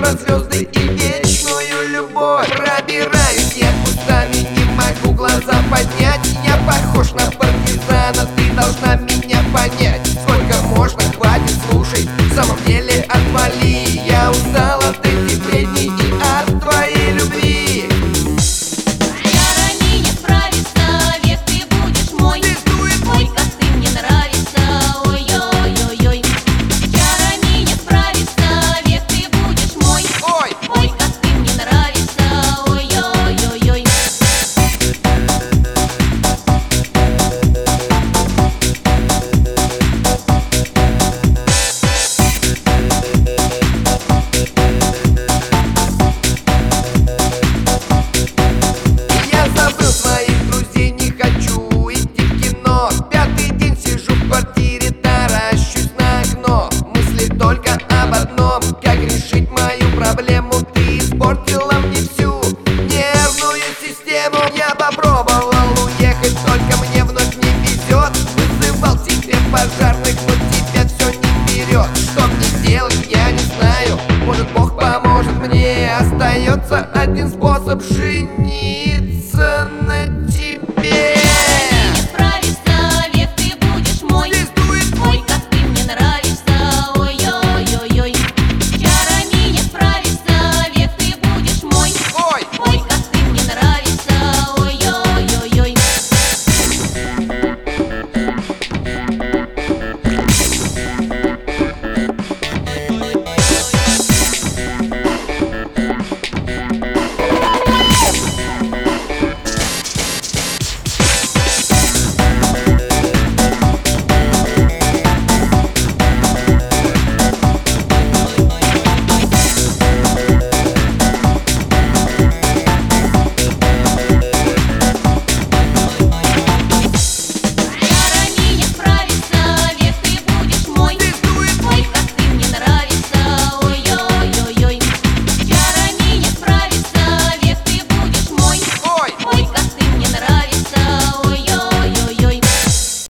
про звезды и вечную любовь. Пробираюсь я кустами, не могу глаза поднять. Я похож на партизана, ты должна меня понять. Сколько можно, хватит, слушай, в самом деле отвали. Я устал от этих бредней и от твоей любви. Чарами не справишься, век ты будешь мой. Ой, как ты мне нравишься, ой-ой-ой-ой. Чарами не справишься, век ты будешь мой. Ой, как ты мне нравишься, ой-ой-ой-ой. Я забыл своих друзей, не хочу идти в кино. Пятый день сижу в квартире, таращусь на окно. Мысли только об одном: как решить мою проблему. Ты испортила мне всю нервную систему. Я попробовал уехать, только мне вновь не везет. Вызывал себе пожарных, но тебя все не берет. Что мне делать, я не знаю. Может, Бог поможет мне. Остается один способ — жениться.